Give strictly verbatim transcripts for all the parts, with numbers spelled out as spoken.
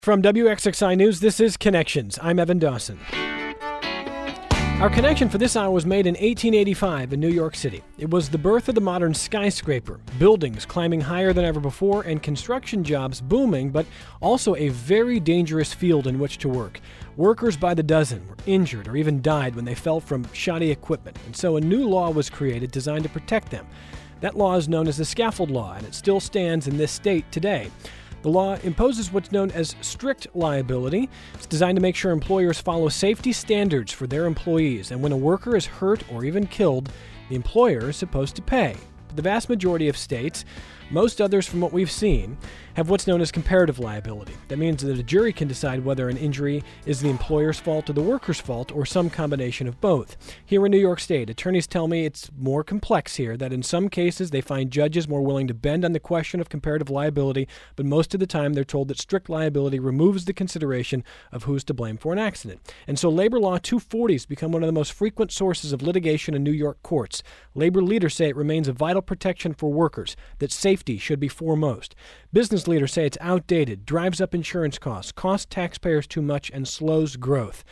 From W X X I News, this is Connections. I'm Evan Dawson. Our connection for this hour was made in eighteen eighty-five in New York City. It was the birth of the modern skyscraper, buildings climbing higher than ever before, and construction jobs booming, but also a very dangerous field in which to work. Workers by the dozen were injured or even died when they fell from shoddy equipment, and so a new law was created designed to protect them. That law is known as the Scaffold Law, and it still stands in this state today. The law imposes what's known as strict liability. It's designed to make sure employers follow safety standards for their employees, and when a worker is hurt or even killed, the employer is supposed to pay. But the vast majority of states, most others from what we've seen, have what's known as comparative liability. That means that a jury can decide whether an injury is the employer's fault or the worker's fault, or some combination of both. Here in New York State, attorneys tell me it's more complex here, that in some cases they find judges more willing to bend on the question of comparative liability, but most of the time they're told that strict liability removes the consideration of who's to blame for an accident. And so Labor Law two forty has become one of the most frequent sources of litigation in New York courts. Labor leaders say it remains a vital protection for workers, that safety should be foremost. Business leaders say it's outdated, drives up insurance costs, costs taxpayers too much, and slows growth.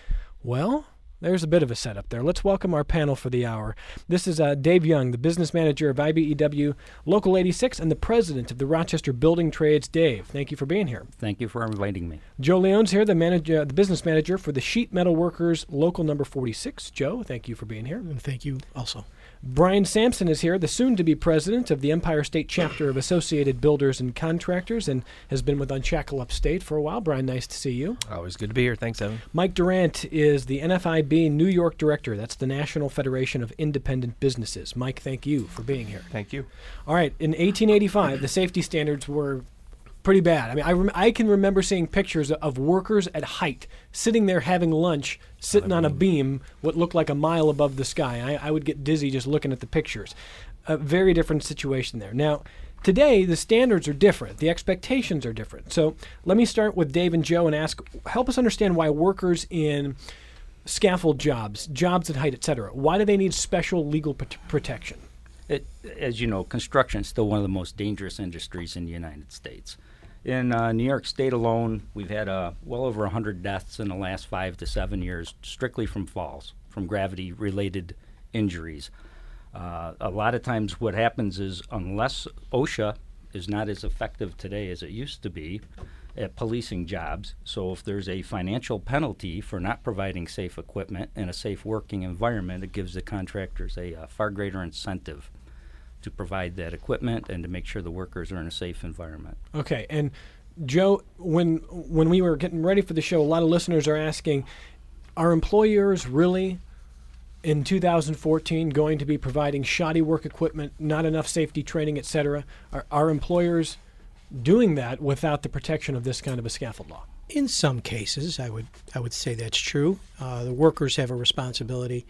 Well, there's a bit of a setup there. Let's welcome our panel for the hour. This is uh, Dave Young, the business manager of I B E W Local eighty-six and the president of the Rochester Building Trades. Dave, thank you for being here. Thank you for inviting me. Joe Leone's here, the manager, the business manager for the Sheet Metal Workers Local Number forty-six. Joe, thank you for being here. And thank you also. Brian Sampson is here, the soon-to-be president of the Empire State Chapter of Associated Builders and Contractors, and has been with Unshackle Upstate for a while. Brian, nice to see you. Always good to be here. Thanks, Evan. Mike Durant is the N F I B New York director. That's the National Federation of Independent Businesses. Mike, thank you for being here. Thank you. All right, in eighteen eighty-five, the safety standards were pretty bad. I mean, I, rem- I can remember seeing pictures of workers at height sitting there having lunch, sitting on a beam, what looked like a mile above the sky. I, I would get dizzy just looking at the pictures. A very different situation there. Now, today, the standards are different. The expectations are different. So let me start with Dave and Joe and ask, help us understand why workers in scaffold jobs, jobs at height, et cetera, why do they need special legal p- protection? It, as you know, construction is still one of the most dangerous industries in the United States. In uh, New York State alone, we've had uh, well over one hundred deaths in the last five to seven years, strictly from falls, from gravity-related injuries. Uh, a lot of times what happens is, unless OSHA is not as effective today as it used to be at policing jobs, so if there's a financial penalty for not providing safe equipment and a safe working environment, it gives the contractors a uh, far greater incentive to provide that equipment and to make sure the workers are in a safe environment. Okay, and Joe, when when we were getting ready for the show, a lot of listeners are asking, are employers really, in two thousand fourteen, going to be providing shoddy work equipment, not enough safety training, et cetera? Are, are employers doing that without the protection of this kind of a scaffold law? In some cases, I would I would say that's true. Uh, the workers have a responsibility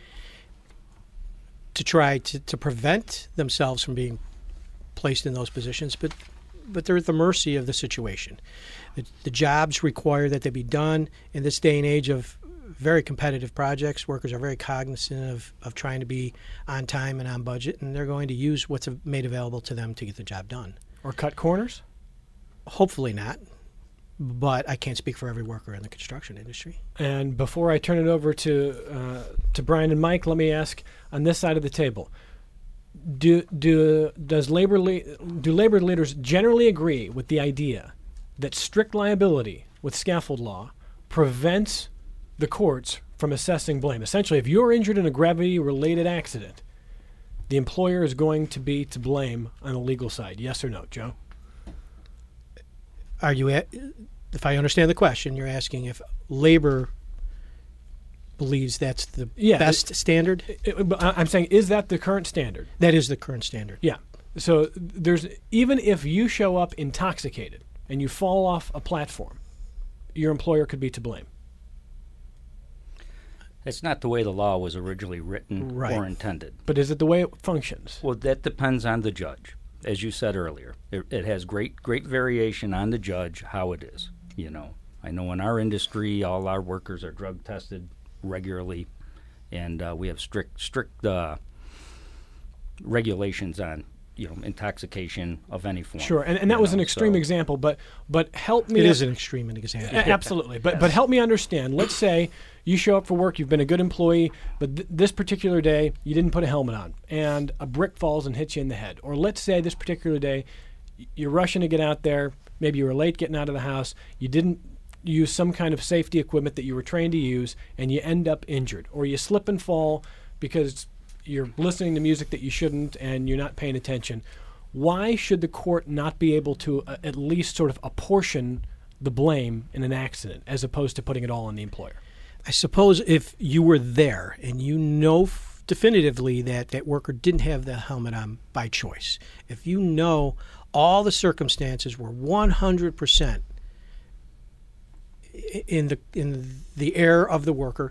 to try to, to prevent themselves from being placed in those positions, but but they're at the mercy of the situation. The, the jobs require that they be done. In this day and age of very competitive projects, workers are very cognizant of, of trying to be on time and on budget, and they're going to use what's made available to them to get the job done. Or cut corners? Hopefully not, but I can't speak for every worker in the construction industry. And before I turn it over to uh, to Brian and Mike, let me ask on this side of the table: Do do does labor le- do labor leaders generally agree with the idea that strict liability with scaffold law prevents the courts from assessing blame? Essentially, if you're injured in a gravity-related accident, the employer is going to be to blame on the legal side. Yes or no, Joe? Are you at, if I understand the question, you're asking if labor believes that's the yeah, best it, standard? It, it, I'm saying, is that the current standard? That is the current standard. Yeah. So there's even if you show up intoxicated and you fall off a platform, your employer could be to blame. It's not the way the law was originally written right. or intended. But is it the way it functions? Well, that depends on the judge. As you said earlier, it, it has great, great variation on the judge how it is. You know, I know in our industry, all our workers are drug tested regularly, and uh, we have strict, strict uh, regulations on you know, intoxication of any form. Sure, and, and that you was know, an extreme so- example, but but help me. It is an extreme example. A- Absolutely, but but help me understand. Let's say you show up for work, you've been a good employee, but th- this particular day you didn't put a helmet on, and a brick falls and hits you in the head. Or let's say this particular day y- you're rushing to get out there, maybe you were late getting out of the house, you didn't use some kind of safety equipment that you were trained to use, and you end up injured. Or you slip and fall because you're listening to music that you shouldn't and you're not paying attention. Why should the court not be able to uh, at least sort of apportion the blame in an accident as opposed to putting it all on the employer? I suppose if you were there and you know f- definitively that that worker didn't have the helmet on by choice, if you know all the circumstances were one hundred percent in the in the error of the worker,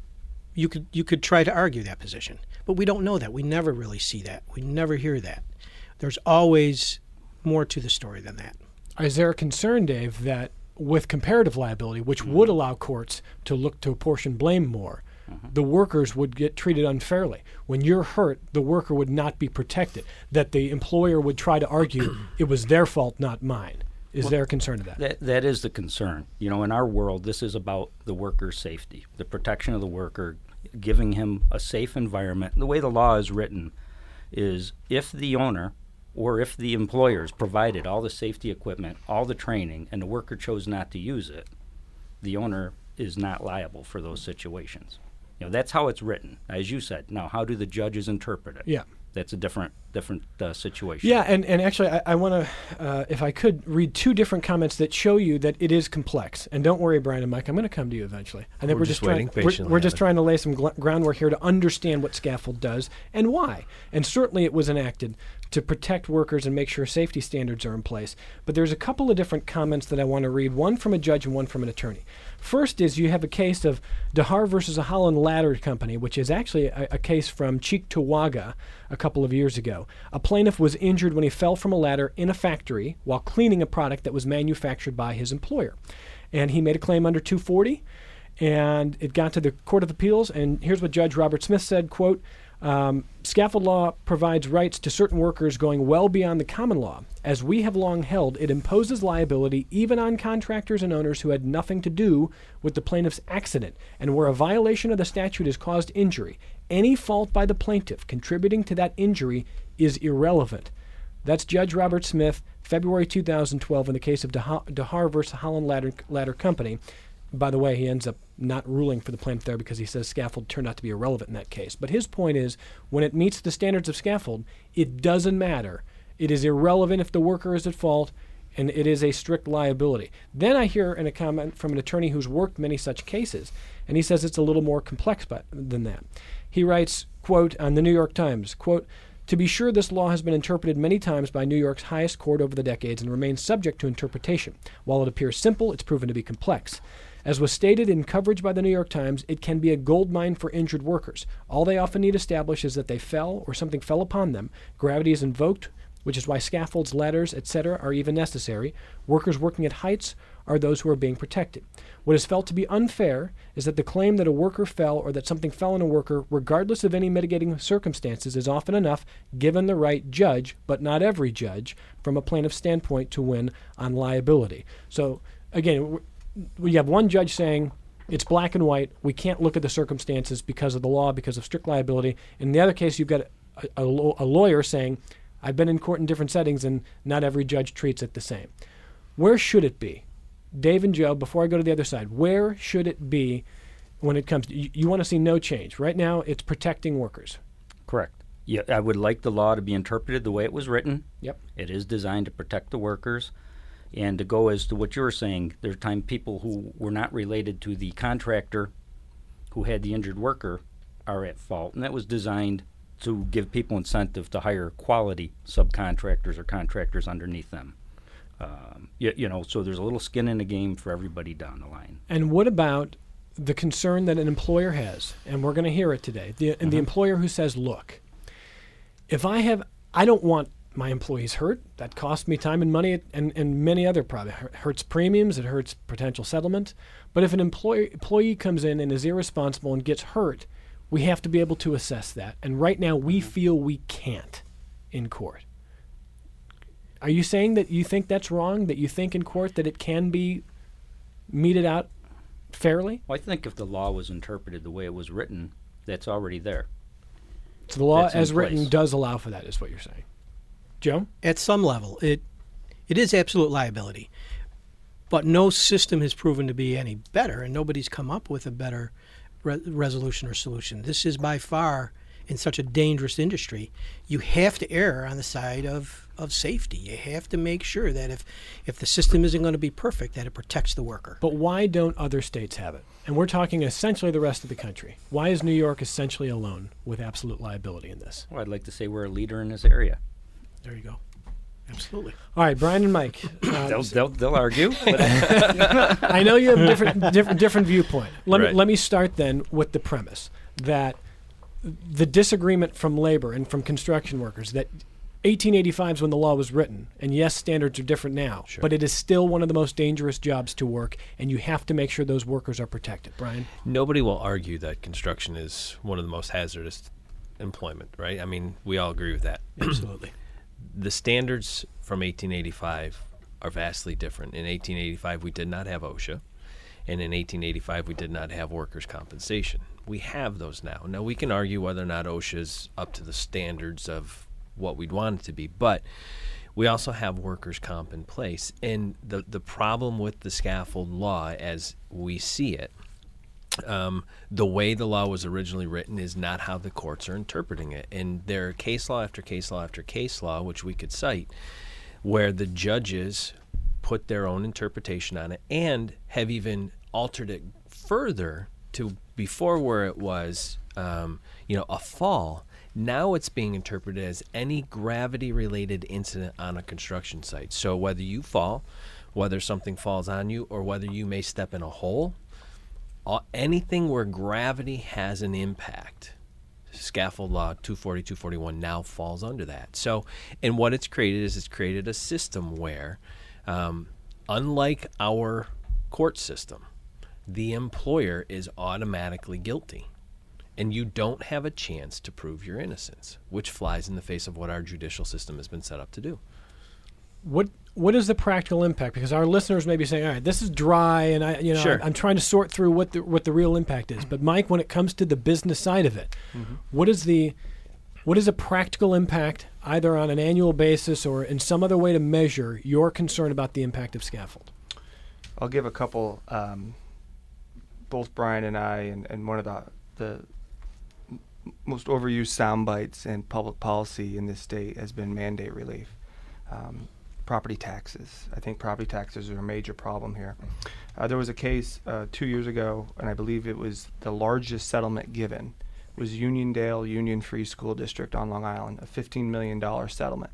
you could you could try to argue that position. But we don't know that. We never really see that. We never hear that. There's always more to the story than that. Is there a concern, Dave, that with comparative liability, which mm-hmm. would allow courts to look to apportion blame more, mm-hmm. the workers would get treated unfairly? When you're hurt, the worker would not be protected, that the employer would try to argue it was their fault, not mine. Is well, there a concern of that? that? That is the concern. You know, in our world, this is about the worker's safety, the protection of the worker, giving him a safe environment. The way the law is written is if the owner or if the employers provided all the safety equipment, all the training, and the worker chose not to use it, the owner is not liable for those situations. You know, that's how it's written, as you said. Now, how do the judges interpret it? Yeah. That's a different different uh, situation. Yeah, and, and actually, I, I want to, uh, if I could, read two different comments that show you that it is complex. And don't worry, Brian and Mike, I'm going to come to you eventually. I think we're, we're just just waiting trying, we're, patiently. we're just trying to lay some gl- groundwork here to understand what scaffold does and why. And certainly it was enacted to protect workers and make sure safety standards are in place. But there's a couple of different comments that I want to read, one from a judge and one from an attorney. First is you have a case of DeHar versus a Holland Ladder Company, which is actually a, a case from Cheektowaga a couple of years ago. A plaintiff was injured when he fell from a ladder in a factory while cleaning a product that was manufactured by his employer. And he made a claim under two forty, and it got to the Court of Appeals, and here's what Judge Robert Smith said, quote, Um, scaffold law provides rights to certain workers going well beyond the common law. As we have long held, it imposes liability even on contractors and owners who had nothing to do with the plaintiff's accident, and where a violation of the statute has caused injury, any fault by the plaintiff contributing to that injury is irrelevant. That's Judge Robert Smith, February two thousand twelve, in the case of DeHar, DeHar versus Holland Ladder, Ladder Company. By the way, he ends up not ruling for the plaintiff there because he says scaffold turned out to be irrelevant in that case. But his point is, when it meets the standards of scaffold, it doesn't matter. It is irrelevant if the worker is at fault, and it is a strict liability. Then I hear in a comment from an attorney who's worked many such cases, and he says it's a little more complex but, than that. He writes, quote, on the New York Times, quote, to be sure, this law has been interpreted many times by New York's highest court over the decades and remains subject to interpretation. While it appears simple, it's proven to be complex. As was stated in coverage by the New York Times, it can be a goldmine for injured workers. All they often need to establish is that they fell or something fell upon them. Gravity is invoked, which is why scaffolds, ladders, et cetera are even necessary. Workers working at heights are those who are being protected. What is felt to be unfair is that the claim that a worker fell or that something fell on a worker, regardless of any mitigating circumstances, is often enough, given the right judge, but not every judge, from a plaintiff's standpoint to win on liability. So, again, we have one judge saying it's black and white. We can't look at the circumstances because of the law, because of strict liability. In the other case, you've got a, a, a lawyer saying, I've been in court in different settings, and not every judge treats it the same. Where should it be? Dave and Joe, before I go to the other side, where should it be when it comes to, you, you want to see no change. Right now, it's protecting workers. Correct. Yeah, I would like the law to be interpreted the way it was written. Yep. It is designed to protect the workers. And to go as to what you were saying, there are time people who were not related to the contractor who had the injured worker are at fault. And that was designed to give people incentive to hire quality subcontractors or contractors underneath them. Um, you, you know, so there's a little skin in the game for everybody down the line. And what about the concern that an employer has, and we're going to hear it today, the, and mm-hmm. the employer who says, look, if I have, I don't want my employees hurt. That costs me time and money, and, and many other problems. It hurts premiums. It hurts potential settlement. But if an employee, employee comes in and is irresponsible and gets hurt, we have to be able to assess that. And right now, we feel we can't in court. Are you saying that you think that's wrong, that you think in court that it can be meted out fairly? Well, I think if the law was interpreted the way it was written, that's already there. So the law That's in as written place. does allow for that, is what you're saying. Joe? At some level, it it is absolute liability. But no system has proven to be any better, and nobody's come up with a better re- resolution or solution. This is by far, in such a dangerous industry, you have to err on the side of, of safety. You have to make sure that if, if the system isn't going to be perfect, that it protects the worker. But why don't other states have it? And we're talking essentially the rest of the country. Why is New York essentially alone with absolute liability in this? Well, I'd like to say we're a leader in this area. There you go. Absolutely. All right, Brian and Mike. Uh, They'll, they'll, they'll argue. But I know you have a different, different, different viewpoint. Let Right. me let me start then with the premise that the disagreement from labor and from construction workers that eighteen eighty-five is when the law was written, and yes, standards are different now, Sure. but it is still one of the most dangerous jobs to work, and you have to make sure those workers are protected. Brian? Nobody will argue that construction is one of the most hazardous employment, right? I mean, we all agree with that. Absolutely. The standards from eighteen eighty-five are vastly different. In eighteen eighty-five, we did not have OSHA, and in eighteen eighty-five, we did not have workers' compensation. We have those now. Now, we can argue whether or not OSHA is up to the standards of what we'd want it to be, but we also have workers' comp in place. And the, the problem with the scaffold law, as we see it, Um, the way the law was originally written is not how the courts are interpreting it. And there are case law after case law after case law, which we could cite, where the judges put their own interpretation on it and have even altered it further to before where it was, um, you know, a fall. Now it's being interpreted as any gravity-related incident on a construction site. So whether you fall, whether something falls on you, or whether you may step in a hole, Uh, anything where gravity has an impact, scaffold law two forty, two forty-one now falls under that. So, and what it's created is it's created a system where, um, unlike our court system, the employer is automatically guilty. And you don't have a chance to prove your innocence, which flies in the face of what our judicial system has been set up to do. What what is the practical impact? Because our listeners may be saying, all right, this is dry, and I, you know, Sure. I'm trying to sort through what the what the real impact is. But Mike, when it comes to the business side of it, Mm-hmm. what is the what is a practical impact, either on an annual basis or in some other way to measure your concern about the impact of scaffold? I'll give a couple. Um, both Brian and I, and, and one of the the m- most overused sound bites in public policy in this state has been mandate relief. Um, property taxes. I think property taxes are a major problem here. Uh, there was a case uh, two years ago, and I believe it was the largest settlement given, was Uniondale Union Free School District on Long Island, a fifteen million dollars settlement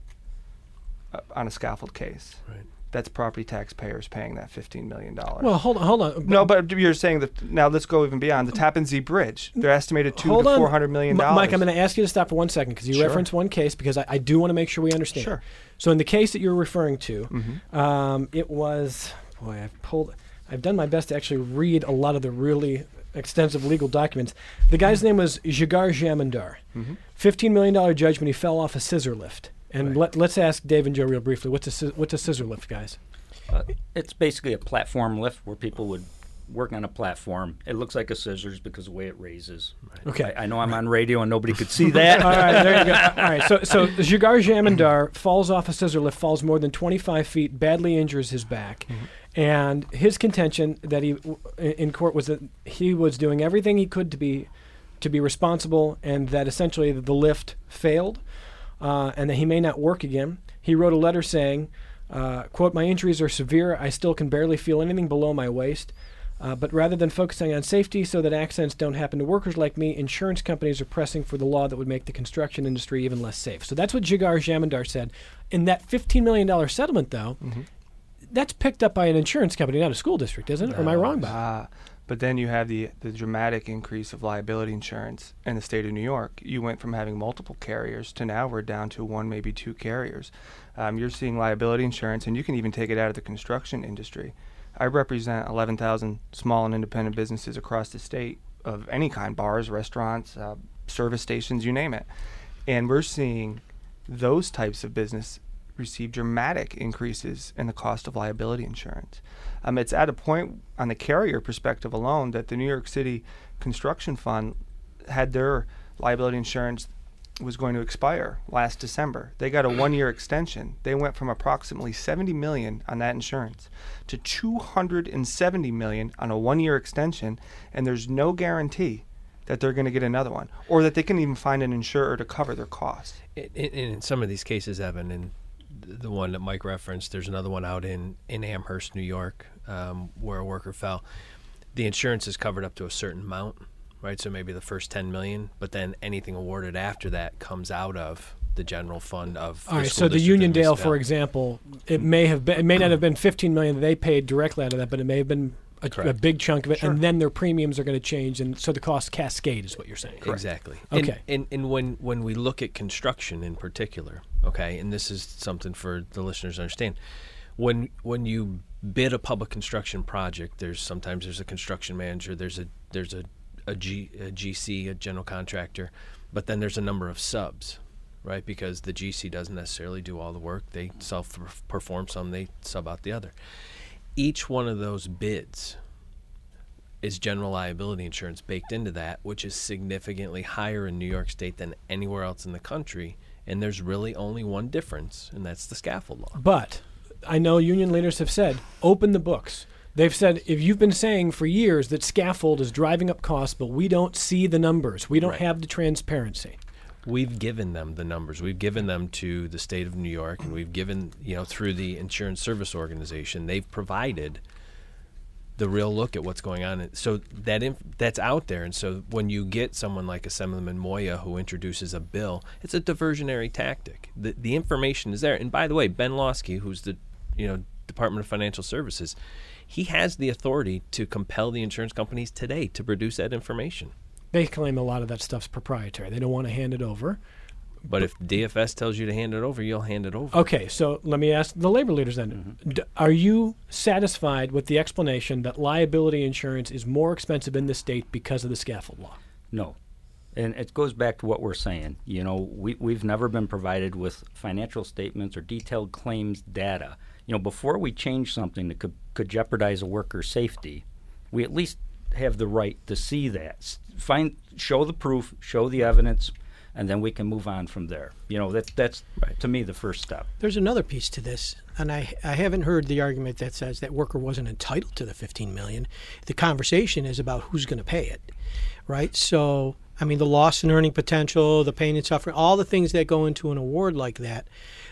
uh, on a scaffold case. Right. That's property taxpayers paying that fifteen million dollars. Well, hold on, hold on. No, but you're saying that now let's go even beyond the Tappan Zee Bridge. They're estimated two Hold to on. four hundred million M- dollars. Mike, I'm going to ask you to stop for one second because you Sure. referenced one case because I, I do want to make sure we understand. Sure. So in the case that you're referring to, Mhm. um, it was boy, I've pulled, I've done my best to actually read a lot of the really extensive legal documents. The guy's name was Jigar Jamindar. Mhm. Fifteen million dollar judgment. He fell off a scissor lift. And Right. let, let's ask Dave and Joe real briefly. What's a sci- what's a scissor lift, guys? Uh, it's basically a platform lift where people would work on a platform. It looks like a scissors because of the way it raises. Okay. I, I know I'm on radio and nobody could see that. All right, there you go. All right, so so Jigar Jamindar falls off a scissor lift, falls more than twenty-five feet, badly injures his back, and his contention that he in court was that he was doing everything he could to be to be responsible, and that essentially the lift failed, uh, and that he may not work again. He wrote a letter saying, uh, "quote My injuries are severe. I still can barely feel anything below my waist." Uh, but rather than focusing on safety so that accidents don't happen to workers like me, insurance companies are pressing for the law that would make the construction industry even less safe. So that's what Jigar Jamindar said. In that fifteen million dollars settlement, though, Mhm. that's picked up by an insurance company, not a school district, isn't it? Or am I wrong about Ah, but then you have the the dramatic increase of liability insurance in the state of New York. You went from having multiple carriers to now we're down to one, maybe two carriers. Um, you're seeing liability insurance, and you can even take it out of the construction industry. I represent eleven thousand small and independent businesses across the state of any kind, bars, restaurants, uh, service stations, you name it. And we're seeing those types of business received dramatic increases in the cost of liability insurance. Um, it's at a point on the carrier perspective alone that the New York City Construction Fund had their liability insurance was going to expire last December. They got a one-year extension. They went from approximately seventy million dollars on that insurance to two hundred seventy million dollars on a one-year extension, and there's no guarantee that they're going to get another one, or that they can even find an insurer to cover their costs. In, in, in some of these cases, Evan, and the one that Mike referenced, there's another one out in, in Amherst, New York, um, where a worker fell. The insurance is covered up to a certain amount, right? So maybe the first ten million dollars, but then anything awarded after that comes out of the general fund of All the right, school so the district and Uniondale, for municipality. example, it may have been, it may not have been fifteen million dollars that they paid directly out of that, but it may have been a, a Correct. big chunk of it, Sure. and then their premiums are going to change, and so the costs cascade is what you're saying. Exactly. Okay. And, and, and when, when we look at construction in particular, okay, and this is something for the listeners to understand, when when you bid a public construction project, there's sometimes there's a construction manager, there's a there's a a, G, a G C, a general contractor, but then there's a number of subs, right? Because the G C doesn't necessarily do all the work. They self-perform some, they sub out the other. Each one of those bids is general liability insurance baked into that, which is significantly higher in New York State than anywhere else in the country. And there's really only one difference, and that's the scaffold law. But I know union leaders have said, open the books. They've said, if you've been saying for years that scaffold is driving up costs, but we don't see the numbers, we don't Right. have the transparency. We've given them the numbers. We've given them to the state of New York, and we've given, you know, through the Insurance Service Organization, they've provided the real look at what's going on. So that inf- that's out there. And so when you get someone like Assemblyman Moya who introduces a bill, it's a diversionary tactic. The the information is there. And by the way, Ben Lawsky, who's the, you know, Department of Financial Services, he has the authority to compel the insurance companies today to produce that information. They claim a lot of that stuff's proprietary. They don't want to hand it over. But if D F S tells you to hand it over, you'll hand it over. Okay, so let me ask the labor leaders then. D- are you satisfied with the explanation that liability insurance is more expensive in this state because of the scaffold law? No. And it goes back to what we're saying. You know, we, we've never been provided with financial statements or detailed claims data. You know, before we change something that could, could jeopardize a worker's safety, we at least have the right to see that. S- Find, show the proof, show the evidence, and then we can move on from there. You know, that, that's, Right. to me, the first step. There's another piece to this, and I, I haven't heard the argument that says that worker wasn't entitled to the fifteen million dollars. The conversation is about who's going to pay it, right? So, I mean, the loss in earning potential, the pain and suffering, all the things that go into an award like that.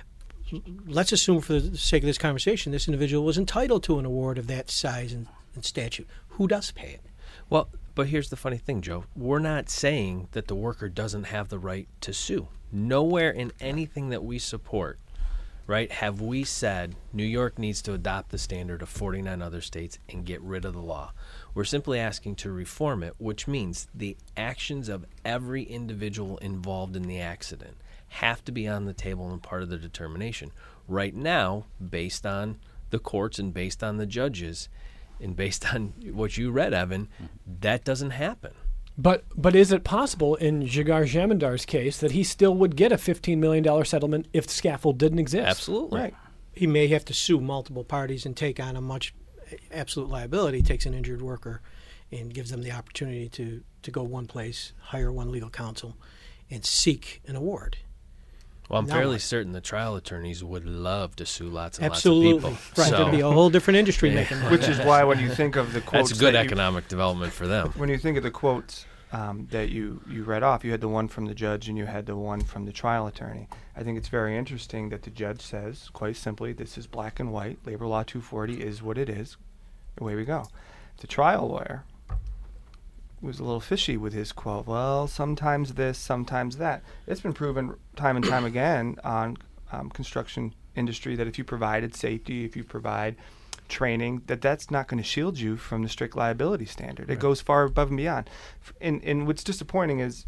Let's assume, for the sake of this conversation, this individual was entitled to an award of that size and, and statute. Who does pay it? Well, but here's the funny thing, Joe. We're not saying that the worker doesn't have the right to sue. Nowhere in anything that we support, right, have we said New York needs to adopt the standard of forty-nine other states and get rid of the law. We're simply asking to reform it, which means the actions of every individual involved in the accident have to be on the table and part of the determination. Right now, based on the courts and based on the judges, and based on what you read, Evan, that doesn't happen. But but is it possible in Jigar Jamandar's case that he still would get a fifteen million dollars settlement if the scaffold didn't exist? Absolutely. Right. He may have to sue multiple parties and take on a much absolute liability, takes an injured worker and gives them the opportunity to, to go one place, hire one legal counsel, and seek an award. Well, I'm Now fairly what? certain the trial attorneys would love to sue lots and Absolutely. lots of people. Right. So There'd be a whole different industry Yeah. making money. Which is why when you think of the quotes, that's good that you- economic development for them. when you think of the quotes um, that you, you read off, you had the one from the judge and you had the one from the trial attorney. I think it's very interesting that the judge says, quite simply, this is black and white. Labor Law two forty is what it is. Away we go. The trial lawyer was a little fishy with his quote. Well, sometimes this, sometimes that. It's been proven time and time again on um, construction industry that if you provided safety, if you provide training, that that's not going to shield you from the strict liability standard. It Right. goes far above and beyond. F- And, and what's disappointing is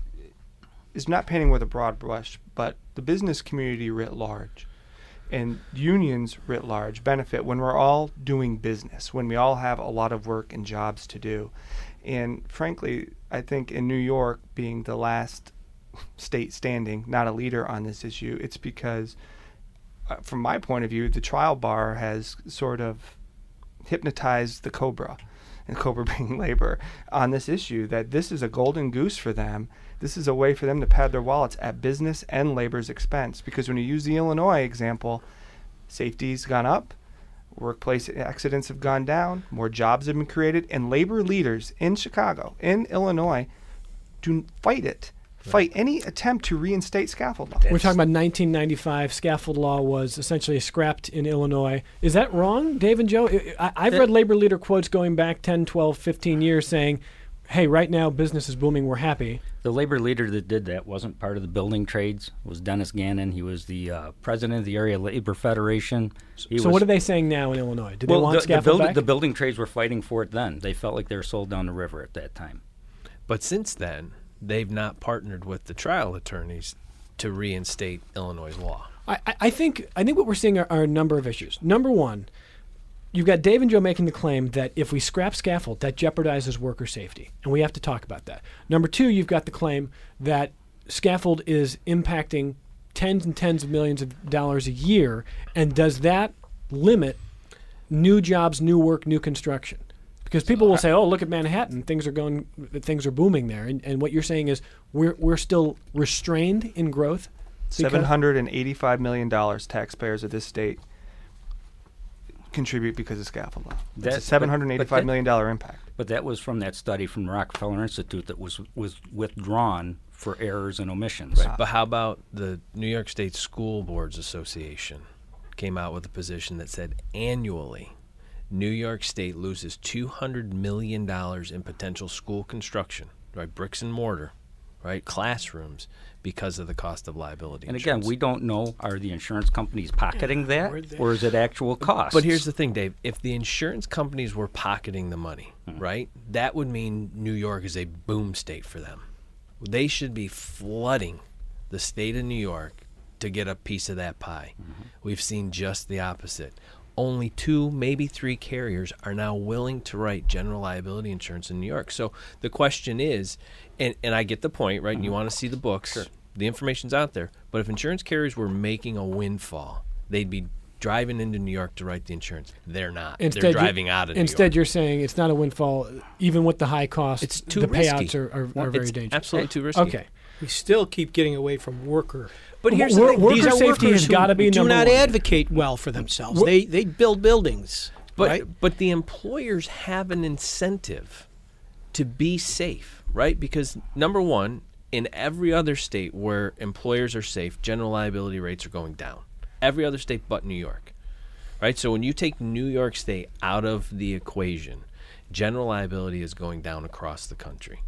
is not painting with a broad brush, but the business community writ large and unions writ large benefit when we're all doing business, when we all have a lot of work and jobs to do. And frankly, I think in New York being the last state standing, not a leader on this issue, it's because uh, from my point of view, the trial bar has sort of hypnotized the COBRA, and COBRA being labor, on this issue that this is a golden goose for them. This is a way for them to pad their wallets at business and labor's expense. Because when you use the Illinois example, safety's gone up, workplace accidents have gone down, more jobs have been created, and labor leaders in Chicago, in Illinois, do fight it. Fight any attempt to reinstate scaffold law. We're talking about nineteen ninety-five. Scaffold law was essentially scrapped in Illinois. Is that wrong, Dave and Joe? I, I've read labor leader quotes going back ten, twelve, fifteen years saying, hey, right now business is booming, we're happy. The labor leader that did that wasn't part of the building trades. It was Dennis Gannon. He was the uh, president of the Area Labor Federation. He so was, what are they saying now in Illinois? Do well, they want the, scaffold the, build, back? the building trades were fighting for it then. They felt like they were sold down the river at that time. But since then, they've not partnered with the trial attorneys to reinstate Illinois' law. I, I think I think what we're seeing are, are a number of issues. Number one, you've got Dave and Joe making the claim that if we scrap scaffold, that jeopardizes worker safety, and we have to talk about that. Number two, you've got the claim that scaffold is impacting tens and tens of millions of dollars a year, and does that limit new jobs, new work, new construction? Because people will say, "Oh, look at Manhattan; things are going, things are booming there." And, and what you're saying is, we're we're still restrained in growth. Seven hundred and eighty-five million dollars taxpayers of this state contribute because of scaffold law. That's a seven hundred eighty-five million dollar impact. But that was from that study from the Rockefeller Institute that was was withdrawn for errors and omissions. Right. But how about the New York State School Boards Association came out with a position that said annually New York State loses two hundred million dollars in potential school construction, right? Bricks and mortar, right? Classrooms, because of the cost of liability And insurance. again, we don't know, are the insurance companies pocketing that, or is it actual costs? But here's the thing, Dave. If the insurance companies were pocketing the money, mm-hmm. right, that would mean New York is a boom state for them. They should be flooding the state of New York to get a piece of that pie. Mm-hmm. We've seen just the opposite. Only two, maybe three carriers are now willing to write general liability insurance in New York. So the question is, and, and I get the point, right? Mm-hmm. You want to see the books. Sure. The information's out there. But if insurance carriers were making a windfall, they'd be driving into New York to write the insurance. They're not. Instead, They're driving out of New York. Instead, you're saying it's not a windfall. Even with the high cost, it's too the risky. payouts are, are, are well, very it's dangerous. Absolutely too risky. Okay. We still keep getting away from worker. But here's Wor- the thing. worker These are safety workers has who gotta be do number not one. advocate well for themselves. Wor- they they build buildings, But right? but the employers have an incentive to be safe, right? Because number one, in every other state where employers are safe, general liability rates are going down. Every other state but New York, right? So when you take New York State out of the equation, general liability is going down across the country.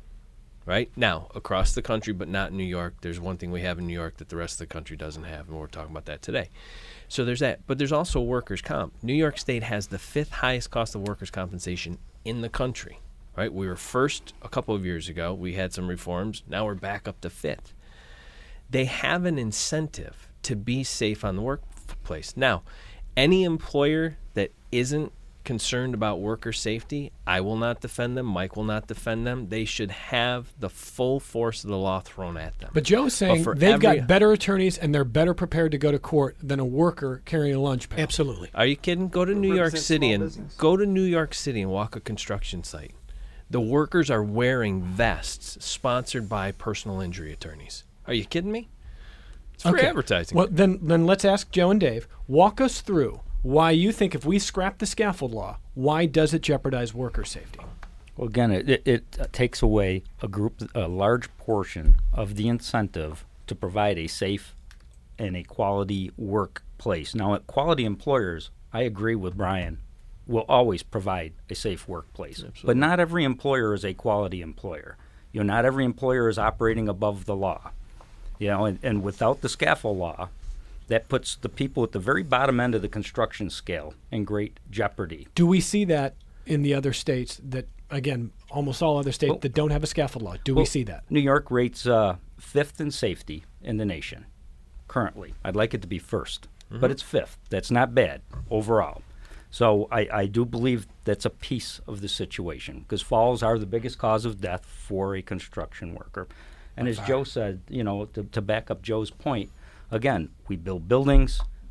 Right? Now, across the country, but not in New York, there's one thing we have in New York that the rest of the country doesn't have, and we're talking about that today. So there's that. But there's also workers' comp. New York State has the fifth highest cost of workers' compensation in the country. Right? We were first a couple of years ago. We had some reforms. Now we're back up to fifth. They have an incentive to be safe on the workplace. Now, any employer that isn't concerned about worker safety, I will not defend them. Mike will not defend them. They should have the full force of the law thrown at them. But Joe's saying But they've every, got better attorneys and they're better prepared to go to court than a worker carrying a lunch pail. Absolutely. Are you kidding? Go to New York Represent City small and business. go to New York City and walk a construction site. The workers are wearing vests sponsored by personal injury attorneys. Are you kidding me? It's free Okay. advertising. Well, then, then let's ask Joe and Dave. Walk us through why you think if we scrap the scaffold law, why does it jeopardize worker safety? Well, again, it, it, it uh, takes away a group, a large portion of the incentive to provide a safe and a quality workplace. Now, at quality employers, I agree with Brian, will always provide a safe workplace. Absolutely. But not every employer is a quality employer. You know, not every employer is operating above the law. You know, and, and without the scaffold law, that puts the people at the very bottom end of the construction scale in great jeopardy. Do we see that in the other states that, again, almost all other states Well- that don't have a scaffold law? Do we Well, see that? New York rates uh, fifth in safety in the nation currently. I'd like it to be first, but it's fifth. That's not bad overall. So I, I do believe that's a piece of the situation because falls are the biggest cause of death for a construction worker. And as Joe said, you know, to, to back up Joe's point, again, we build buildings,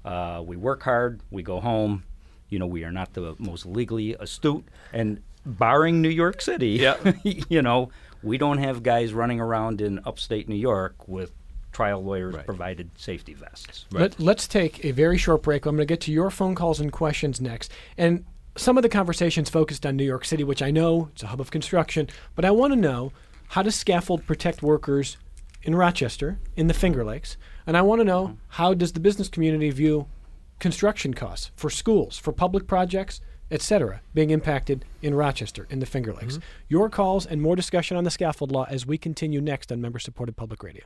Uh, we work hard. We go home. You know, we are not the most legally astute. And barring New York City, Yeah. you know, we don't have guys running around in upstate New York with trial lawyers Right. provided safety vests. Right. Let, let's take a very short break. I'm going to get to your phone calls and questions next. And some of the conversations focused on New York City, which I know it's a hub of construction, but I want to know, how does Scaffold protect workers in Rochester, in the Finger Lakes? And I want to know, how does the business community view construction costs for schools, for public projects, et cetera, being impacted in Rochester, in the Finger Lakes? Mm-hmm. Your calls and more discussion on the Scaffold Law as we continue next on member-supported public radio.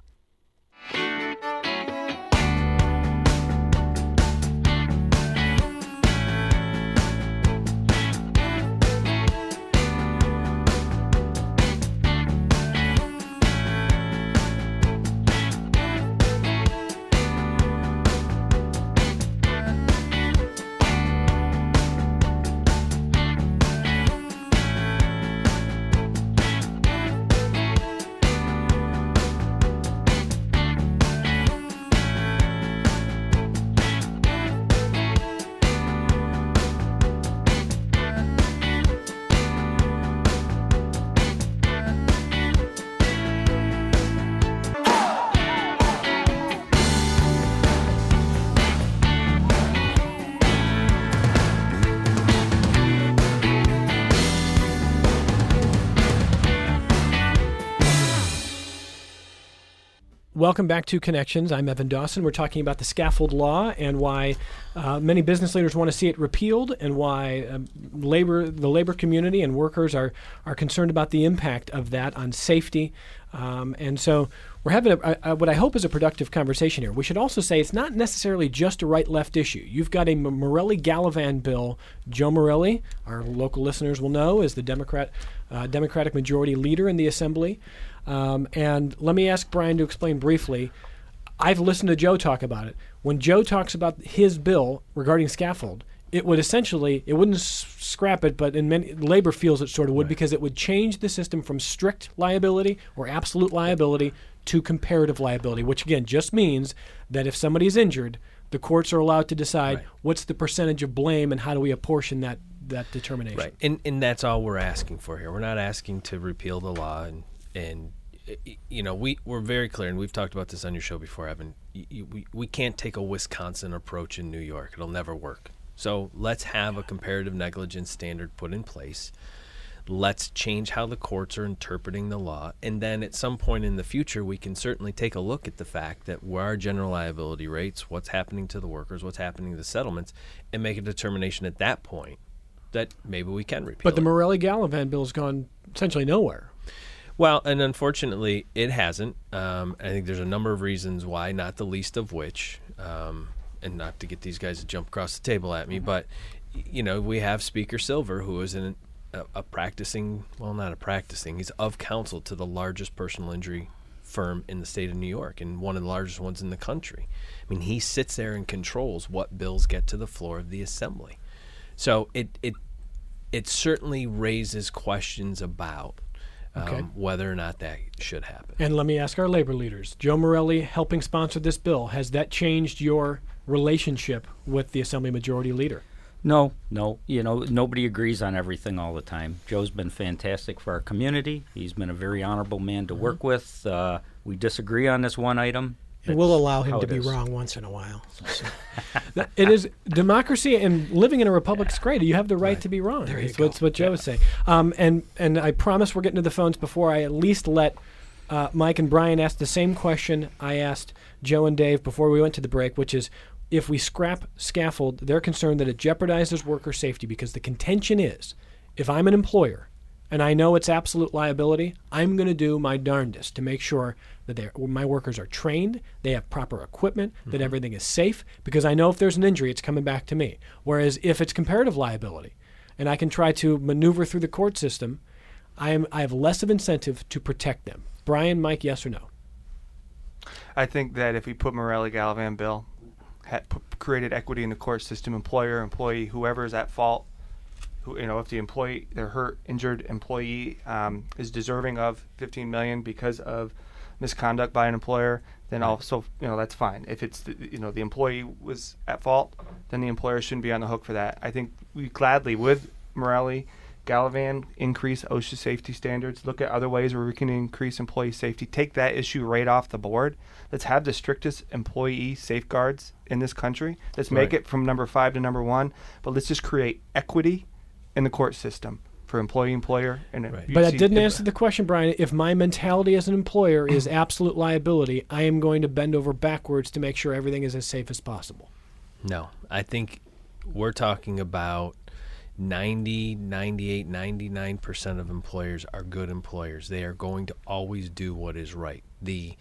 Welcome back to Connections. I'm Evan Dawson. We're talking about the Scaffold Law and why uh, many business leaders want to see it repealed, and why um, labor, the labor community and workers are are concerned about the impact of that on safety. Um, and so we're having a, a, what I hope is a productive conversation here. We should also say it's not necessarily just a right-left issue. You've got a Morelli-Gallivan bill. Joe Morelli, our local listeners will know, is the Democrat uh, Democratic Majority Leader in the Assembly. Um, and let me ask Brian to explain briefly. I've listened to Joe talk about it. When Joe talks about his bill regarding scaffold, it would essentially, it wouldn't s- scrap it, but in many, labor feels it sort of would, Right. because it would change the system from strict liability or absolute liability to comparative liability, which again just means that if somebody is injured, the courts are allowed to decide Right. what's the percentage of blame and how do we apportion that, that determination. Right, and and that's all we're asking for here. We're not asking to repeal the law, and and you know we we're very clear, and we've talked about this on your show before, Evan. We we can't take a Wisconsin approach in New York; it'll never work. So let's have a comparative negligence standard put in place. Let's change how the courts are interpreting the law, and then at some point in the future, we can certainly take a look at the fact that where our general liability rates, what's happening to the workers, what's happening to the settlements, and make a determination at that point that maybe we can repeal But the it. Morelli-Gallivan bill's gone essentially nowhere. Well, and unfortunately, it hasn't. Um, I think there's a number of reasons why, not the least of which, um, and not to get these guys to jump across the table at me, but, y- you know, we have Speaker Silver, who is in a, a practicing, well, not a practicing, he's of counsel to the largest personal injury firm in the state of New York and one of the largest ones in the country. I mean, he sits there and controls what bills get to the floor of the assembly. So it it it certainly raises questions about um, Okay. whether or not that should happen. And let me ask our labor leaders. Joe Morelli helping sponsor this bill. Has that changed your relationship with the Assembly Majority Leader? No, no. You know, nobody agrees on everything all the time. Joe's been fantastic for our community. He's been a very honorable man to work with. Uh, we disagree on this one item. And we'll It's allow him how to it be is. wrong once in a while. So, It is democracy, and living in a republic's great. You have the right, Right. to be wrong. There you It's go. what's what Joe is saying. Um, and and I promise we're getting to the phones before I at least let uh, Mike and Brian ask the same question I asked Joe and Dave before we went to the break, which is, if we scrap scaffold, they're concerned that it jeopardizes worker safety, because the contention is, if I'm an employer and I know it's absolute liability, I'm going to do my darndest to make sure that they're- my workers are trained, they have proper equipment, that everything is safe, because I know if there's an injury, it's coming back to me. Whereas if it's comparative liability, and I can try to maneuver through the court system, I am I have less of incentive to protect them. Brian, Mike, yes or no? I think that if we put Morelli-Gallivan bill, had put, created equity in the court system, employer, employee, whoever is at fault, who, you know, if the employee, their hurt, injured employee um, is deserving of fifteen million dollars because of misconduct by an employer, then also, you know, that's fine. If it's, the, you know, the employee was at fault, then the employer shouldn't be on the hook for that. I think we gladly, with Morelli, Gallivan, increase OSHA safety standards, look at other ways where we can increase employee safety, take that issue right off the board. Let's have the strictest employee safeguards in this country. Let's make Right. it from number five to number one, but let's just create equity in the court system for employee, employer, and Right. you But that see- didn't answer the question, Brian. If my mentality as an employer is absolute liability, I am going to bend over backwards to make sure everything is as safe as possible. No, I think we're talking about ninety, ninety-eight, ninety-nine percent of employers are good employers. They are going to always do what is right. The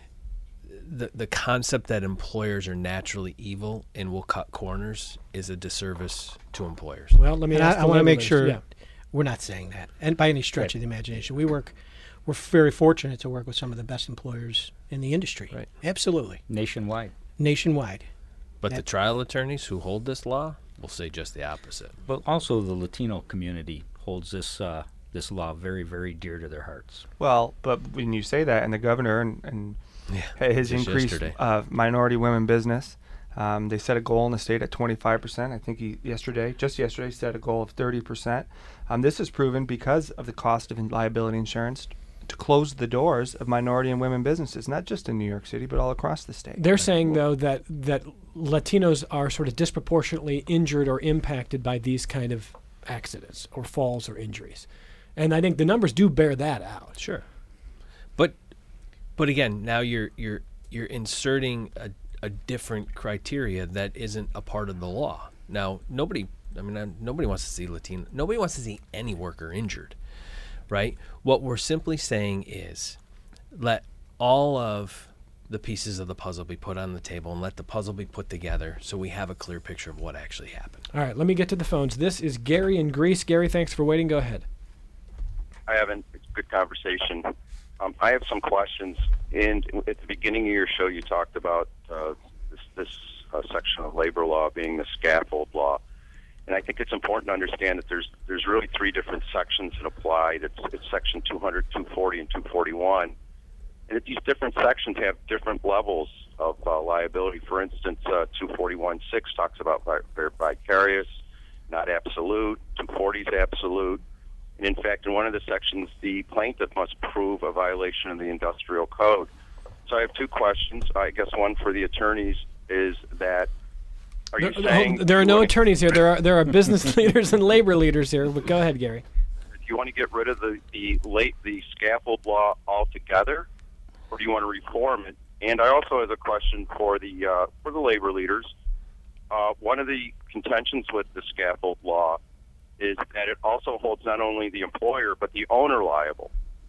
the the concept that employers are naturally evil and will cut corners is a disservice to employers. Well, let me And ask I, the I want to labor make leaders. sure Yeah. we're not saying that, and by any stretch of the imagination, we work. We're very fortunate to work with some of the best employers in the industry. Right. Absolutely, Nationwide. nationwide. But the That- trial attorneys who hold this law will say just the opposite. But also the Latino community holds this uh, this law very, very dear to their hearts. Well, but when you say that, and the governor and, and Yeah, his just increased yesterday. uh, minority women business, um, they set a goal in the state at twenty-five percent. I think he yesterday, just yesterday, set a goal of thirty percent. Um, this is proven because of the cost of in- liability insurance to close the doors of minority and women businesses, not just in New York City, but all across the state. They're saying, though, that, that Latinos are sort of disproportionately injured or impacted by these kind of accidents or falls or injuries. And I think the numbers do bear that out. Sure. But but again, now you're you're you're inserting a, a different criteria that isn't a part of the law. Now, nobody I mean uh, nobody wants to see Latino nobody wants to see any worker injured. Right? What we're simply saying is let all of the pieces of the puzzle be put on the table and let the puzzle be put together so we have a clear picture of what actually happened. All right, let me get to the phones. This is Gary in Greece. Gary, thanks for waiting. Go ahead. I haven't. It's a good conversation. Um, I have some questions. And at the beginning of your show, you talked about uh, this, this uh, section of labor law being the scaffold law. And I think it's important to understand that there's there's really three different sections that apply. It's, it's Section two hundred, two forty, and two forty-one. And that these different sections have different levels of uh, liability. For instance, uh, two forty-one six talks about vi- vicarious, not absolute. two forty is absolute. And in fact, in one of the sections, the plaintiff must prove a violation of the industrial code. So I have two questions. I guess one for the attorneys is that, are you There, saying... hold- there are you no wanna- attorneys here. There are there are business leaders and labor leaders here. But go ahead, Gary. Do you want to get rid of the, the, late, the scaffold law altogether, or do you want to reform it? And I also have a question for the, uh, for the labor leaders. Uh, one of the contentions with the scaffold law is that it also holds not only the employer but the owner liable.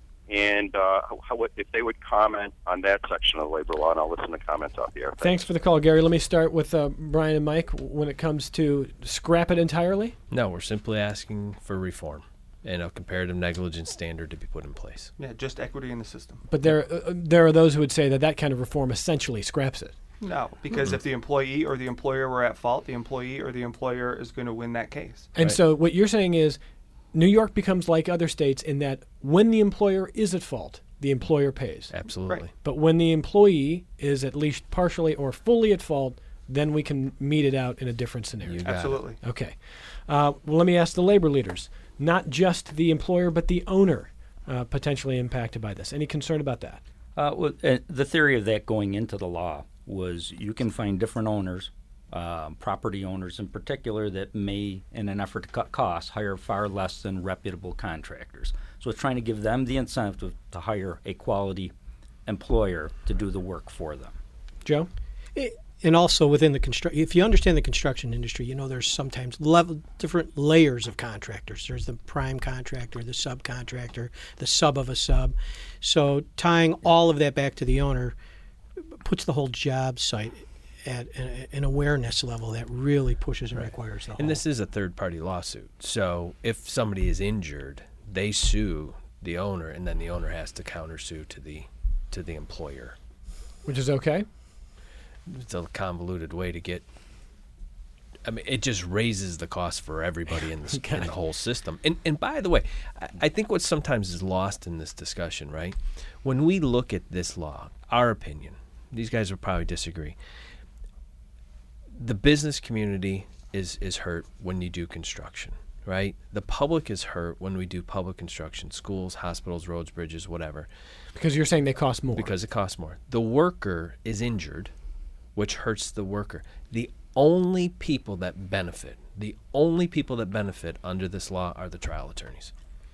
And uh, how, if they would comment on that section of the labor law, and I'll listen to comments off the air. Thanks for the call, Gary. Let me start with uh, Brian and Mike. When it comes to scrap it entirely, No, we're simply asking for reform and a comparative negligence standard to be put in place. Yeah, just equity in the system. but there uh, there are those who would say that that kind of reform essentially scraps it. No, because if the employee or the employer were at fault, the employee or the employer is going to win that case. And Right. so what you're saying is New York becomes like other states in that when the employer is at fault, the employer pays. Absolutely. Right. But when the employee is at least partially or fully at fault, then we can meet it out in a different scenario. You got it. Absolutely. Okay. Uh, well, let me ask the labor leaders. Not just the employer, but the owner uh, potentially impacted by this. Any concern about that? Uh, well, uh, the theory of that going into the law was you can find different owners, uh, property owners in particular, that may, in an effort to cut costs, hire far less than reputable contractors. So it's trying to give them the incentive to hire a quality employer to do the work for them. Joe? It, and also within the construction, if you understand the construction industry, you know there's sometimes level different layers of contractors. There's the prime contractor, the subcontractor, the sub of a sub. So tying all of that back to the owner puts the whole job site at an, an awareness level that really pushes and requires the whole. And this is a third-party lawsuit. So if somebody is injured, they sue the owner, and then the owner has to countersue to the to the employer. Which is okay. It's a convoluted way to get I mean, it just raises the cost for everybody in the, in the whole system. And and by the way, I, I think what sometimes is lost in this discussion, right? When we look at this law, our opinion, these guys will probably disagree. The business community is is hurt when you do construction, right? The public is hurt when we do public construction, schools, hospitals, roads, bridges, whatever. Because you're saying they cost more. Because it costs more. The worker is injured, which hurts the worker. The only people that benefit, the only people that benefit under this law are the trial attorneys.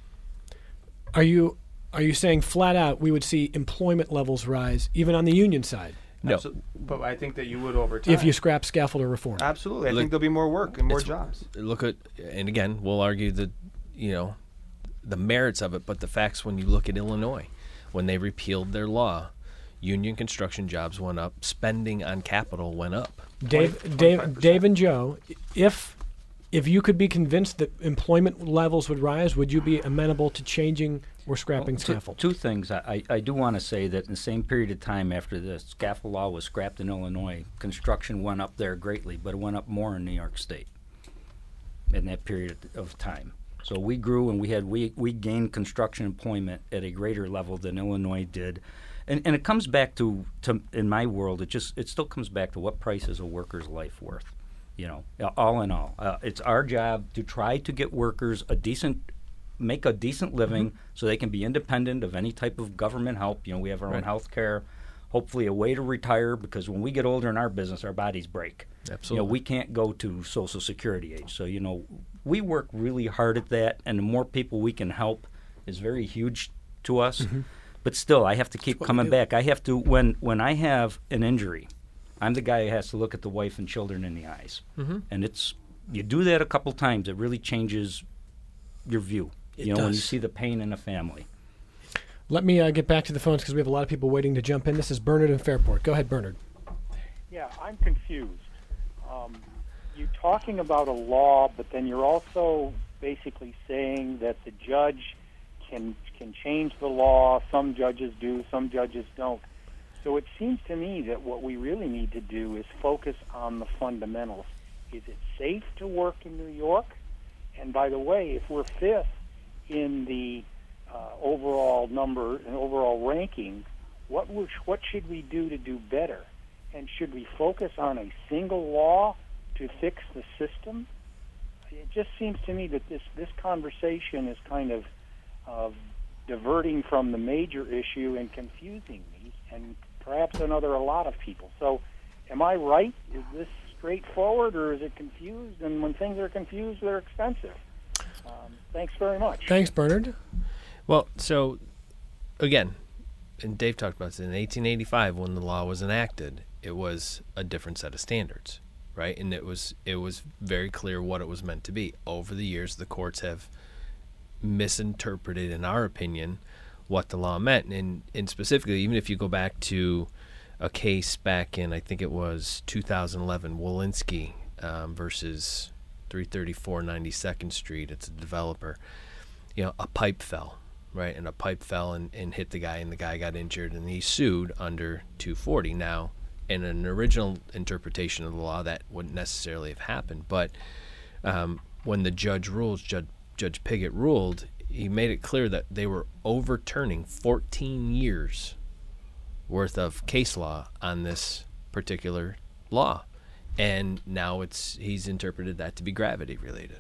Are you are you saying flat out we would see employment levels rise even on the union side? No. Absol- But I think that you would over time. If you scrap scaffold or reform. Absolutely. I Look, think there'll be more work and more It's- jobs. Look at, and again, we'll argue the, you know, the merits of it, but the facts when you look at Illinois, when they repealed their law, union construction jobs went up, spending on capital went up. Dave, twenty, Dave, twenty-five percent. Dave and Joe, if if you could be convinced that employment levels would rise, would you be amenable to changing or scrapping Two- scaffold? Two things. I, I do want to say that in the same period of time after the scaffold law was scrapped in Illinois, construction went up there greatly, but it went up more in New York State in that period of time. So we grew and we had we, we gained construction employment at a greater level than Illinois did. And and it comes back to, to in my world, it just it still comes back to what price is a worker's life worth. You know, all in all, uh, it's our job to try to get workers a decent, make a decent living, mm-hmm. so they can be independent of any type of government help. You know, we have our Right. own health care, hopefully a way to retire, because when we get older in our business, our bodies break. Absolutely. You know, we can't go to Social Security age. So, you know, we work really hard at that, and the more people we can help is very huge to us. Mm-hmm. But still, I have to keep what we coming do. back. I have to, when, when I have an injury, I'm the guy who has to look at the wife and children in the eyes. Mm-hmm. And it's, you do that a couple times, it really changes your view. It you know, when you does. see the pain in a family. Let me uh, get back to the phones because we have a lot of people waiting to jump in. This is Bernard in Fairport. Go ahead, Bernard. Yeah, I'm confused. Um, you're talking about a law, but then you're also basically saying that the judge can can change the law. Some judges do, some judges don't. So it seems to me that what we really need to do is focus on the fundamentals. Is it safe to work in New York? And by the way, if we're fifth in the uh, overall number and overall ranking, what we, what should we do to do better? And should we focus on a single law to fix the system? It just seems to me that this, this conversation is kind of uh, diverting from the major issue and confusing me, and perhaps another a lot of people. So am I right? Is this straightforward, or is it confused? And when things are confused, they're expensive. Um, thanks very much. Thanks, Bernard. Well, so again, and Dave talked about this, in eighteen eighty-five when the law was enacted, it was a different set of standards, right? And it was it was very clear what it was meant to be. Over the years, the courts have misinterpreted, in our opinion, what the law meant. And, and specifically, even if you go back to a case back in, I think it was two thousand eleven, Walensky um, versus three thirty-four ninety-second Street. It's a developer. You know, a pipe fell, right? And a pipe fell and, and hit the guy, and the guy got injured, and he sued under two forty. Now, in an original interpretation of the law, that wouldn't necessarily have happened. But um, when the judge rules, Judge, Judge Piggott ruled, he made it clear that they were overturning fourteen years worth of case law on this particular law. And now it's he's interpreted that to be gravity related.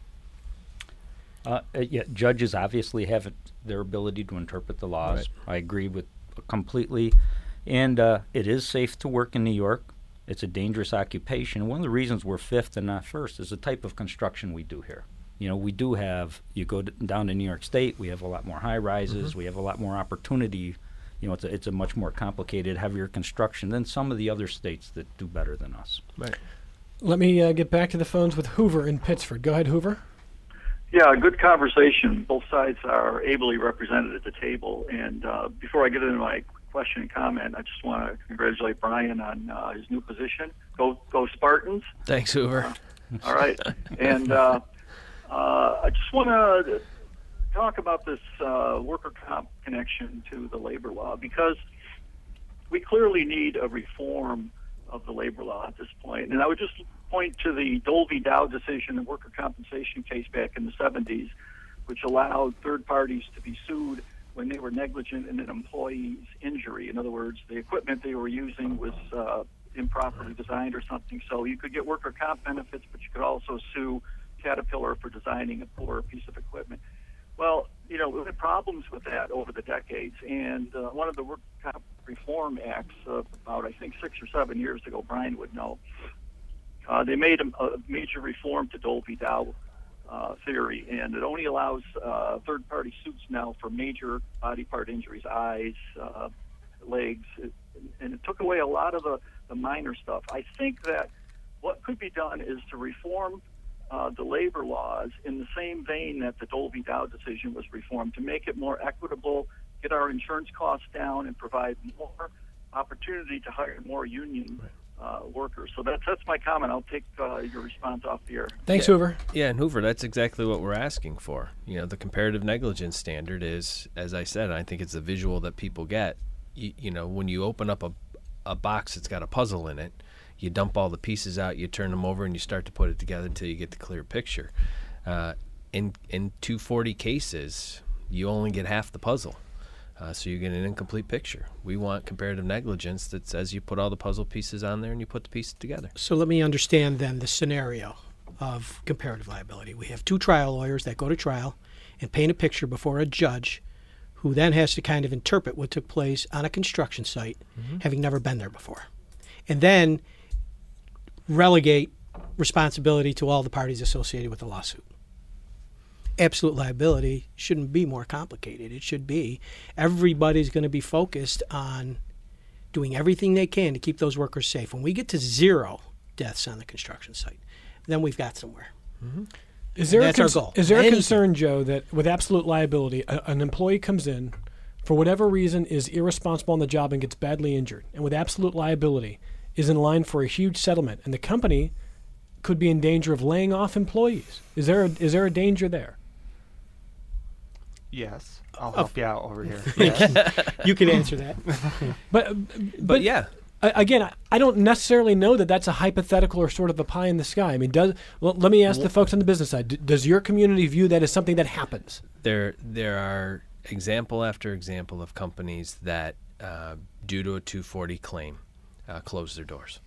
Uh, uh, yeah, judges obviously have it, their ability to interpret the laws. Right. I agree with completely. And uh, it is safe to work in New York. It's a dangerous occupation. One of the reasons we're fifth and not first is the type of construction we do here. You know, we do have, you go d- down to New York State, we have a lot more high rises, Mm-hmm. we have a lot more opportunity. You know, it's a, it's a much more complicated, heavier construction than some of the other states that do better than us. Right. Let me uh, get back to the phones with Hoover in Pittsford. Go ahead, Hoover. Yeah, good conversation. Both sides are ably represented at the table. And uh, before I get into my question and comment, I just want to congratulate Brian on uh, his new position. Go, go Spartans! Thanks, Hoover. All right, and uh, uh, I just want to talk about this uh, worker comp connection to the labor law, because we clearly need a reform of the labor law at this point. And I would just point to the Dolby Dow decision, a worker compensation case back in the seventies, which allowed third parties to be sued when they were negligent in an employee's injury. In other words, the equipment they were using was uh, improperly designed or something. So you could get worker comp benefits, but you could also sue Caterpillar for designing a poor piece of equipment. Well, you know, we had problems with that over the decades, and uh, one of the Work Comp Reform Acts uh, about, I think, six or seven years ago, Brian would know, uh, they made a, a major reform to Dolby Dow uh, theory, and it only allows uh, third-party suits now for major body part injuries, eyes, uh, legs, it, and it took away a lot of the, the minor stuff. I think that what could be done is to reform Uh, the labor laws in the same vein that the Dolby Dow decision was reformed, to make it more equitable, get our insurance costs down, and provide more opportunity to hire more union uh, workers. So that's that's my comment. I'll take uh, your response off the air. Thanks, yeah. Hoover. Yeah, and Hoover, that's exactly what we're asking for. You know, the comparative negligence standard is, as I said, I think it's the visual that people get. You, you know, when you open up a, a box that's got a puzzle in it, you dump all the pieces out, you turn them over, and you start to put it together until you get the clear picture. Uh, in in two forty cases, you only get half the puzzle, uh, so you get an incomplete picture. We want comparative negligence that says you put all the puzzle pieces on there and you put the pieces together. So let me understand then the scenario of comparative liability. We have two trial lawyers that go to trial and paint a picture before a judge who then has to kind of interpret what took place on a construction site, mm-hmm. having never been there before. And then relegate responsibility to all the parties associated with the lawsuit. Absolute liability shouldn't be more complicated. It should be everybody's going to be focused on doing everything they can to keep those workers safe. When we get to zero deaths on the construction site, then we've got somewhere. Mm-hmm. Is there, a, that's cons- our goal. is there a Anything. concern, Joe, that with absolute liability, a, an employee comes in, for whatever reason, is irresponsible on the job and gets badly injured, and with absolute liability is in line for a huge settlement, and the company could be in danger of laying off employees? Is there a, is there a danger there? Yes, I'll help you out over here. Yes. You can answer that. But, but, But yeah, I- Again, I- I don't necessarily know that that's a hypothetical or sort of a pie in the sky. I mean, does well, let me ask the folks on the business side, d- does your community view that as something that happens? there there are example after example of companies that, uh, due to a two forty claim, uh, close their doors.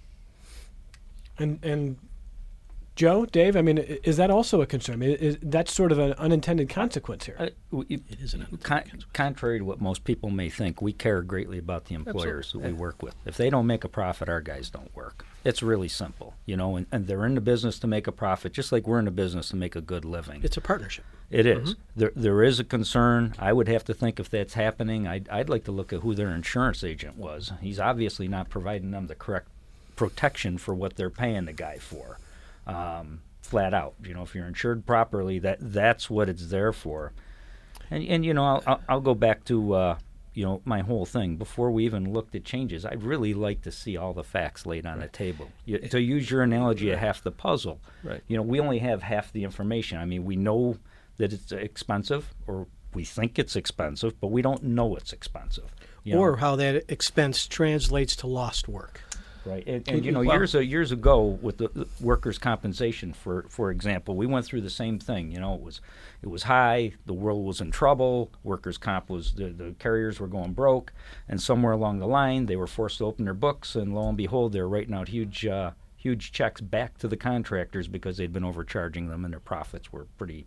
And and Joe, Dave, I mean, i- is that also a concern? I mean, is, that's sort of an unintended consequence here. Uh, we- It is an con- contrary to what most people may think, we care greatly about the employers that we work with. If they don't make a profit, our guys don't work. It's really simple, you know, and, and they're in the business to make a profit, just like we're in the business to make a good living. It's a partnership. It is. There, there is a concern. I would have to think if that's happening, I'd, I'd like to look at who their insurance agent was. He's obviously not providing them the correct protection for what they're paying the guy for. Um, flat out, you know, if you're insured properly, that that's what it's there for. And and you know, I'll I'll, I'll go back to uh, you know my whole thing before we even looked at changes. I'd really like to see all the facts laid on the table. You, to use your analogy of half the puzzle, Right. you know, we only have half the information. I mean, we know that it's expensive, or we think it's expensive, but we don't know it's expensive. You Or know? how that expense translates to lost work. Right, and, and you know, Well- years years ago with the, the workers' compensation, for for example, we went through the same thing. You know, it was it was high, the world was in trouble, workers' comp was the, the carriers were going broke, and somewhere along the line they were forced to open their books, and lo and behold, they're writing out huge uh, huge checks back to the contractors because they'd been overcharging them, and their profits were pretty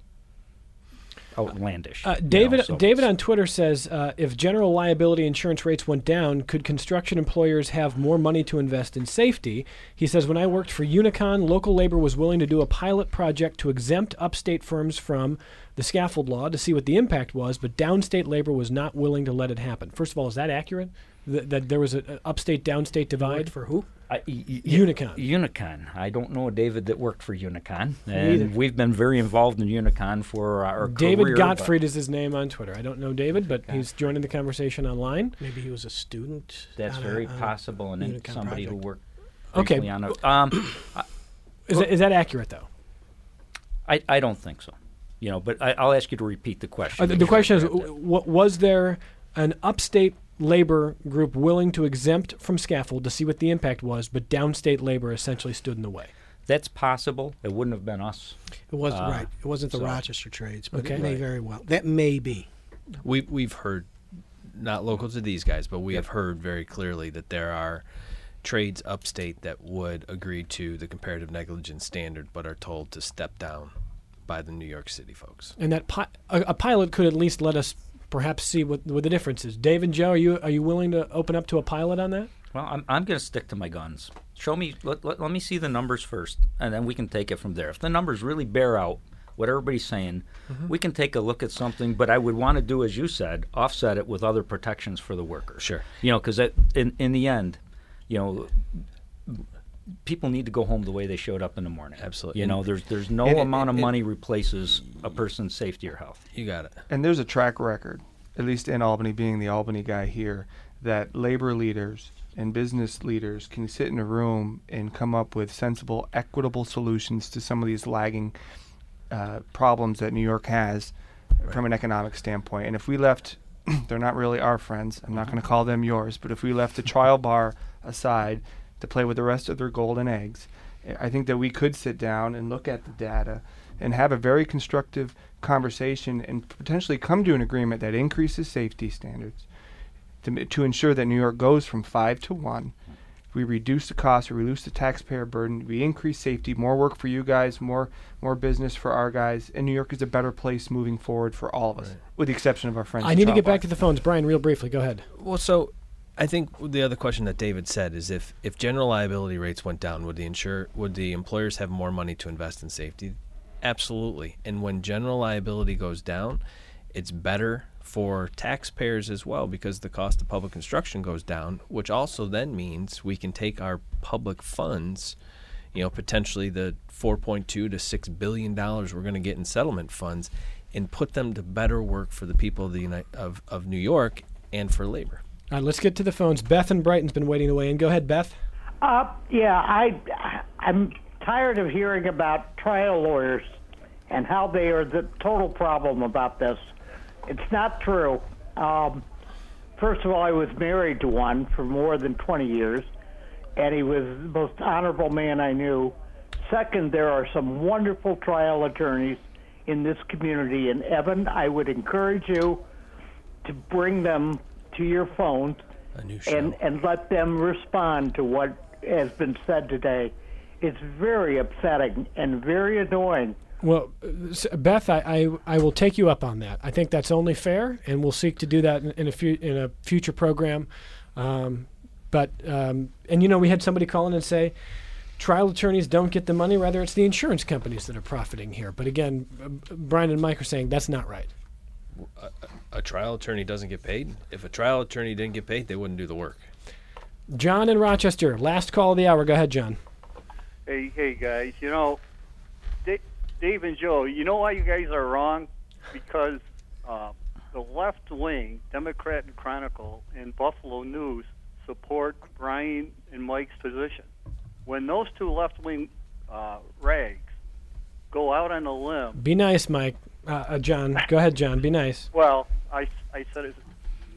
outlandish. Uh, you know, David so David it's- on Twitter says, uh, if general liability insurance rates went down, could construction employers have more money to invest in safety? He says, when I worked for Unicon, local labor was willing to do a pilot project to exempt upstate firms from the scaffold law to see what the impact was, but downstate labor was not willing to let it happen. First of all, is that accurate? That, that there was an upstate downstate divide? For who? I, y- y- Unicon. Unicon. I don't know a David that worked for Unicon, either. and we've been very involved in Unicon for our David career, Gottfried is his name on Twitter. I don't know David, but he's joining the conversation online. Maybe he was a student. but That's on a- very on a possible, and then Unicon somebody who project. worked Okay. briefly on a. Um, Is that, is that accurate, though? I, I don't think so. You know, but I, I'll ask you to repeat the question. Uh, the, the question is, w- w- was there an upstate labor group willing to exempt from scaffold to see what the impact was, but downstate labor essentially stood in the way? That's possible. It wouldn't have been us. It wasn't Uh, right. It wasn't the so- Rochester trades, but Okay. it may Right. very well. That may be. We we've heard, not local to these guys, but we Yep. have heard very clearly that there are trades upstate that would agree to the comparative negligence standard, but are told to step down by the New York City folks. And that pi- a, a pilot could at least let us perhaps see what, what the difference is. Dave and Joe, are you are you willing to open up to a pilot on that? Well, I'm, I'm going to stick to my guns. Show me, let, let, let me see the numbers first, and then we can take it from there. If the numbers really bear out what everybody's saying, Mm-hmm. we can take a look at something, but I would want to do, as you said, offset it with other protections for the workers. Sure. You know, because in, in the end, you know, people need to go home the way they showed up in the morning. Absolutely. You know, there's there's no And it- amount of it- money replaces a person's safety or health. You got it. And there's a track record, at least in Albany, being the Albany guy here, that labor leaders and business leaders can sit in a room and come up with sensible, equitable solutions to some of these lagging uh, problems that New York has from an economic standpoint. And if we left, they're not really our friends, I'm not going to call them yours, but if we left the trial bar aside to play with the rest of their golden eggs, I think that we could sit down and look at the data and have a very constructive conversation and potentially come to an agreement that increases safety standards to, to ensure that New York goes from five to one. We reduce the cost, we reduce the taxpayer burden, we increase safety, more work for you guys, more more business for our guys, and New York is a better place moving forward for all of us, with the exception of our friends. I at need to Trial get Bar. back to the phones. Brian, real briefly, go ahead. Well, so I think the other question that David said is if, if general liability rates went down, would the insure would the employers have more money to invest in safety? Absolutely. And when general liability goes down, it's better for taxpayers as well because the cost of public construction goes down, which also then means we can take our public funds, you know, potentially the four point two to six billion dollars we're going to get in settlement funds, and put them to better work for the people of the Uni- of, of New York and for labor. All right, let's get to the phones. Beth in Brighton's been waiting to weigh in. Go ahead, Beth. Uh, yeah, I, I'm tired of hearing about trial lawyers and how they are the total problem about this. It's not true. Um, first of all, I was married to one for more than twenty years, and he was the most honorable man I knew. Second, there are some wonderful trial attorneys in this community, and Evan, I would encourage you to bring them to your phones A new show. and, and let them respond to what has been said today. It's very upsetting and very annoying. Well, uh, s- Beth, I, I I will take you up on that. I think that's only fair, and we'll seek to do that in, in a fu- in a future program. Um, but um, and you know, we had somebody call in and say, trial attorneys don't get the money; rather, it's the insurance companies that are profiting here. But again, uh, Brian and Mike are saying that's not right. A trial attorney doesn't get paid? If a trial attorney didn't get paid, they wouldn't do the work. John in Rochester, last call of the hour. Go ahead, John. Hey, hey, guys. You know, Da- Dave and Joe, you know why you guys are wrong? Because uh, the left wing, Democrat and Chronicle, and Buffalo News support Brian and Mike's position. When those two left wing uh, rags go out on a limb, Be nice, Mike. Uh, uh, John, go ahead, John. Be nice. well, I, I said it,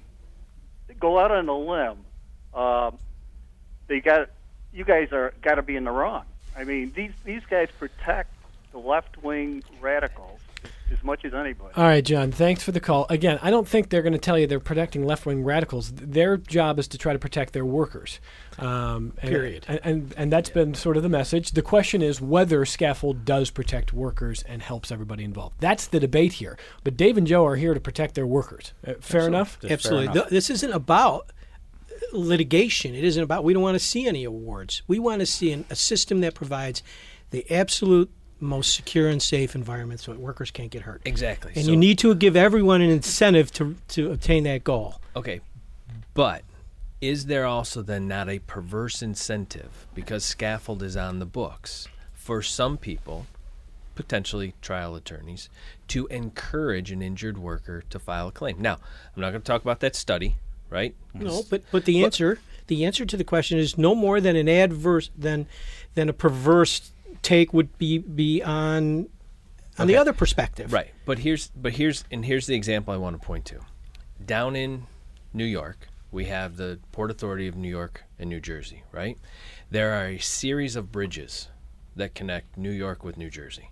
go out on a limb. Um, they got you guys are got to be in the wrong. I mean, these these guys protect the left wing radicals as much as anybody. All right, John, thanks for the call. Again, I don't think they're going to tell you they're protecting left-wing radicals. Their job is to try to protect their workers. Um, and, Period. And, and, and that's been sort of the message. The question is whether Scaffold does protect workers and helps everybody involved. That's the debate here. But Dave and Joe are here to protect their workers. Uh, fair enough? That's Absolutely. fair Th- enough. This isn't about litigation. It isn't about, we don't want to see any awards. We want to see an, a system that provides the absolute most secure and safe environment so that workers can't get hurt. Exactly. And So- you need to give everyone an incentive to, to obtain that goal. Okay, but is there also then not a perverse incentive, because Scaffold is on the books, for some people, potentially trial attorneys, to encourage an injured worker to file a claim? Now, I'm not going to talk about that study, right? No, but but the answer the answer to the question is no more than an adverse than than a perverse take would be be on on the Okay. other perspective. Right. But here's but here's and here's the example I want to point to. Down in New York, we have the Port Authority of New York and New Jersey, right? There are a series of bridges that connect New York with New Jersey.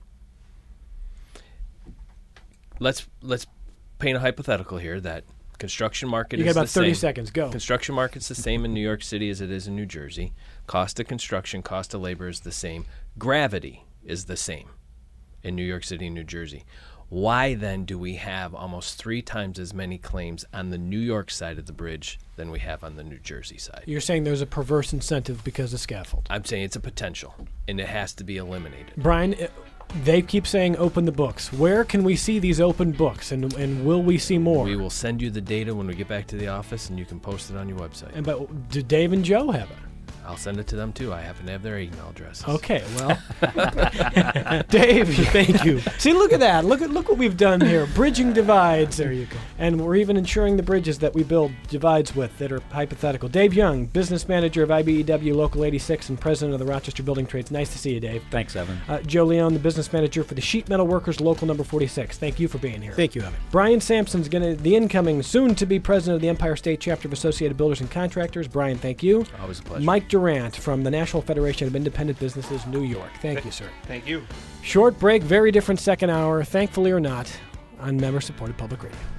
Let's let's paint a hypothetical here that construction market You is got about the thirty same. seconds. Go. Construction market's the same in New York City as it is in New Jersey. Cost of construction, cost of labor is the same. Gravity is the same in New York City and New Jersey. Why then do we have almost three times as many claims on the New York side of the bridge than we have on the New Jersey side? You're saying there's a perverse incentive because of scaffold. I'm saying it's a potential, and it has to be eliminated. Brian, uh, they keep saying open the books. Where can we see these open books, and and will we see more? We will send you the data when we get back to the office, and you can post it on your website. And but do Dave and Joe have it? I'll send it to them, too. I happen to have their email addresses. Okay, well, Dave, thank you. See, look at that. Look at look what we've done here. Bridging divides. There you go. And we're even ensuring the bridges that we build divides with that are hypothetical. Dave Young, business manager of I B E W Local eighty-six and president of the Rochester Building Trades. Nice to see you, Dave. Thanks, Evan. Uh, Joe Leone, the business manager for the Sheet Metal Workers Local Number forty-six. Thank you for being here. Thank you, Evan. Brian Sampson's going to the incoming, soon-to-be president of the Empire State Chapter of Associated Builders and Contractors. Brian, thank you. Always a pleasure. Mike Durant from the National Federation of Independent Businesses, New York. Thank you, sir. Thank you. Short break, very different second hour, thankfully or not, on member-supported public radio.